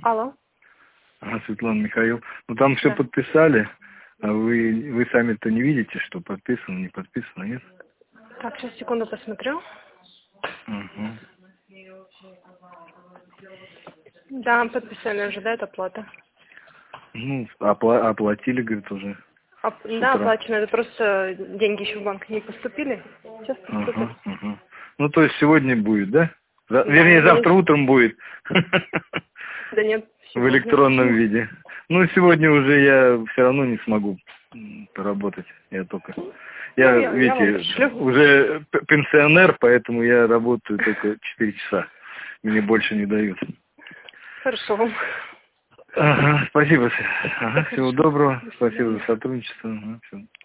Алло. Светлана, Михаил. Ну там все подписали, а вы сами-то не видите, что подписано, не подписано, нет? Так, сейчас, секунду, посмотрю. Угу. Да, подписали уже, да, это оплата. Ну, оплатили, говорит, уже. Да, оплачено, это просто деньги еще в банк не поступили. Сейчас поступят. Ага. Ну, то есть сегодня будет, да? Да, Вернее, завтра утром будет. Да нет, В электронном виде. Ну, сегодня уже я все равно не смогу поработать. Я только... Я, видите, уже пенсионер, поэтому я работаю только 4 часа. Мне больше не дают. Хорошо. Ага, спасибо. Ага, всего доброго. Спасибо за сотрудничество. Ага, все.